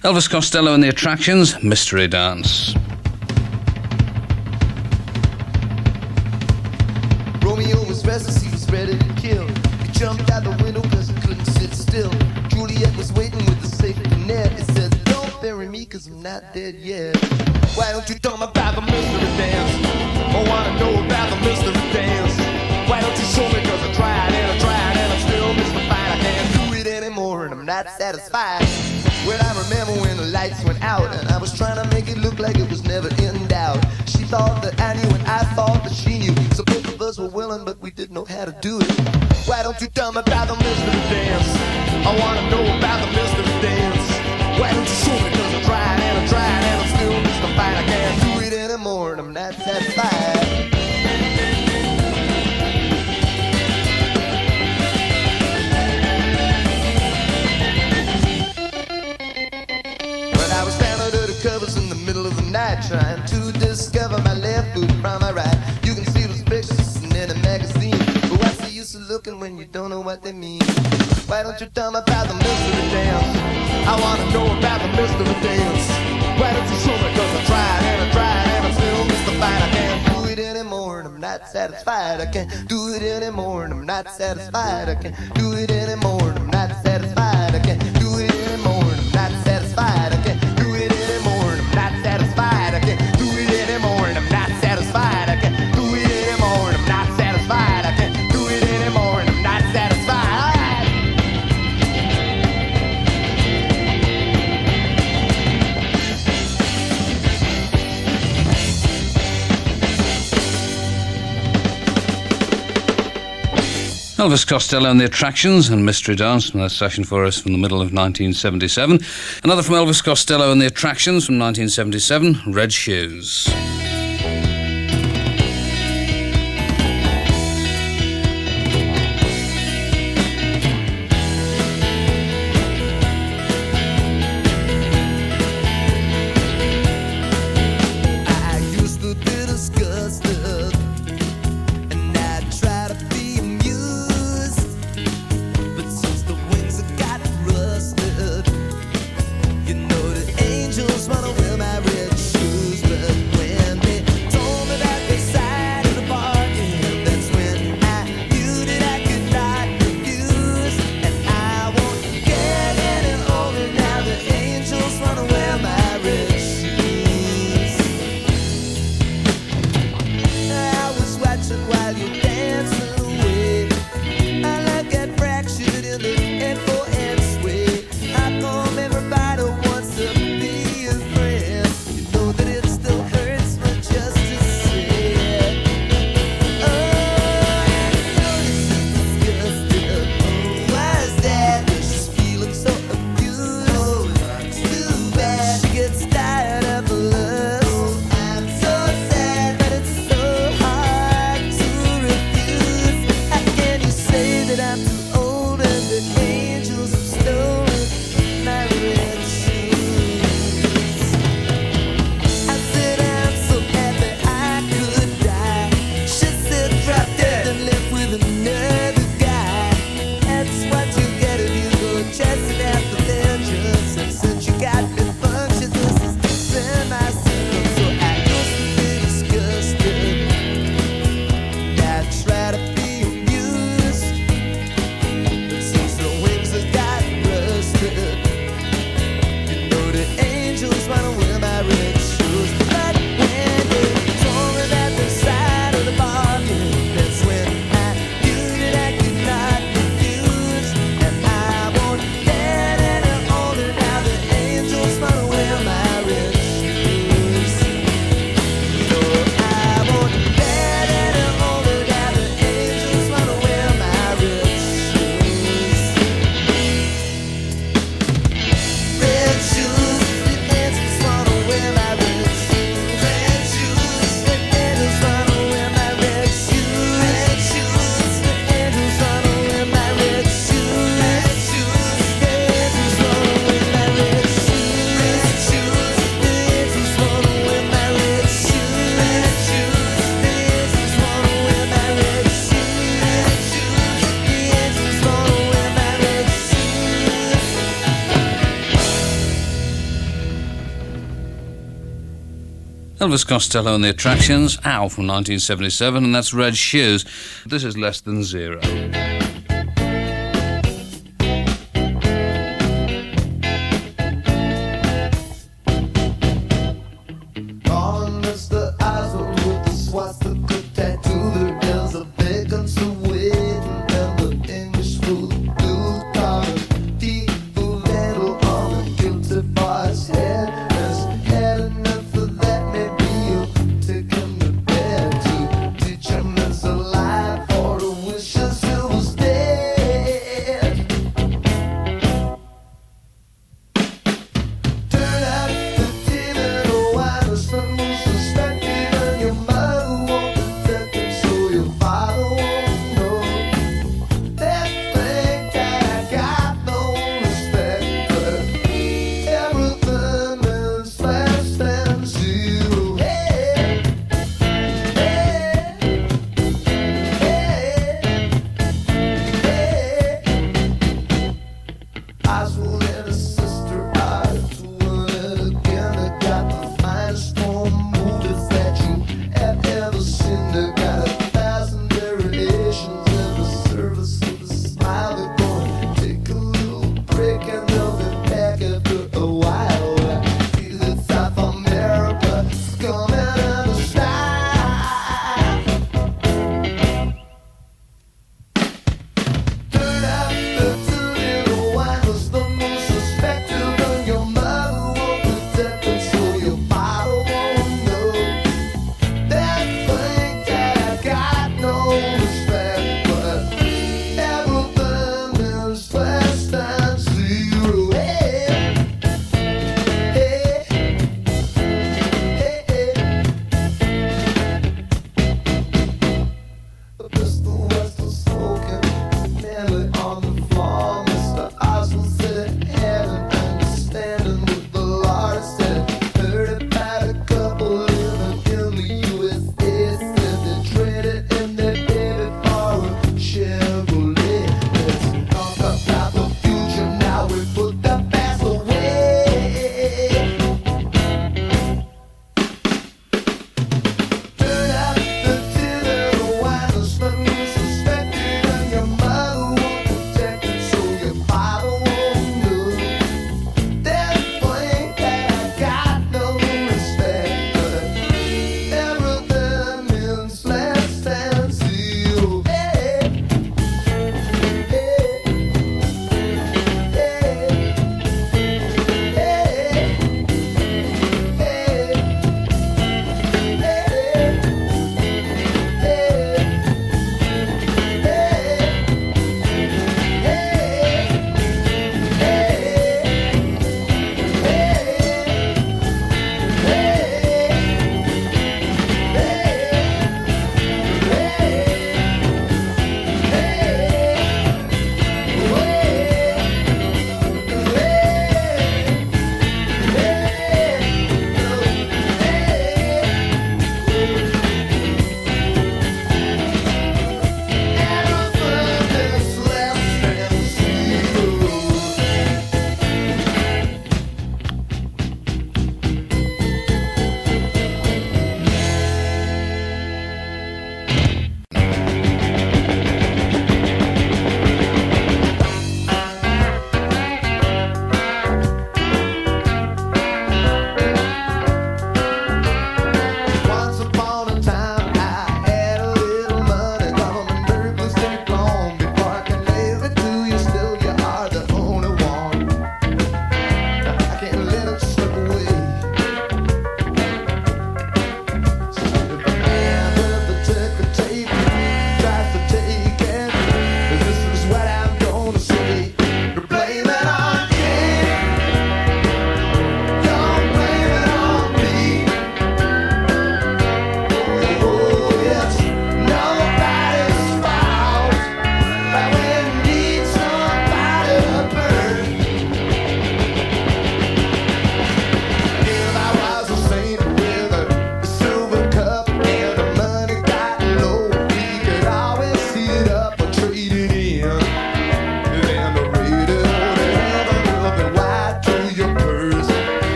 Elvis Costello and the Attractions, Mystery Dance. Romeo was restless, he was ready to kill. He jumped out the window cause he couldn't sit still. Juliet was waiting with the safety net. He said, don't bury me cause I'm not dead yet. Why don't you tell me about the mystery dance? I wanna know about the mystery dance. Why don't you show me cause I tried and I'm still mystified. I can't do it anymore and I'm not satisfied. Well, I remember when the lights went out and I was trying to make it look like it was never in doubt. She thought that I knew and I thought that she knew. So both of us were willing, but we didn't know how to do it. Why don't you tell me about the mystery dance? I wanna know about the mystery dance. Why don't you show me? Cause I tried and I'm still mystified. I can't do it anymore and I'm not satisfied. I was down under the covers in the middle of the night, trying to discover my left foot from my right. You can see those pictures in a magazine, but what's the use of looking when you don't know what they mean? Why don't you tell me about the mystery dance? I wanna know about the mystery dance. Why don't you show me? Cause I tried and I'm still mystified. I can't do it anymore and I'm not satisfied. I can't do it anymore and I'm not satisfied. I can't do it anymore and I'm not satisfied. I can't do it anymore and I'm not satisfied. I can't do it anymore and I'm not satisfied. I can't do it anymore and I'm not satisfied. I can't do it anymore and I'm not satisfied. I can't do it anymore and I'm not satisfied. Elvis Costello and the Attractions and Mystery Dance, and that session for us from the middle of 1977. Another from Elvis Costello and the Attractions from 1977, Red Shoes. Angels wanna wear my red shoes, but when Elvis Costello and the Attractions, Ow from 1977, and that's Red Shoes. This is Less Than Zero.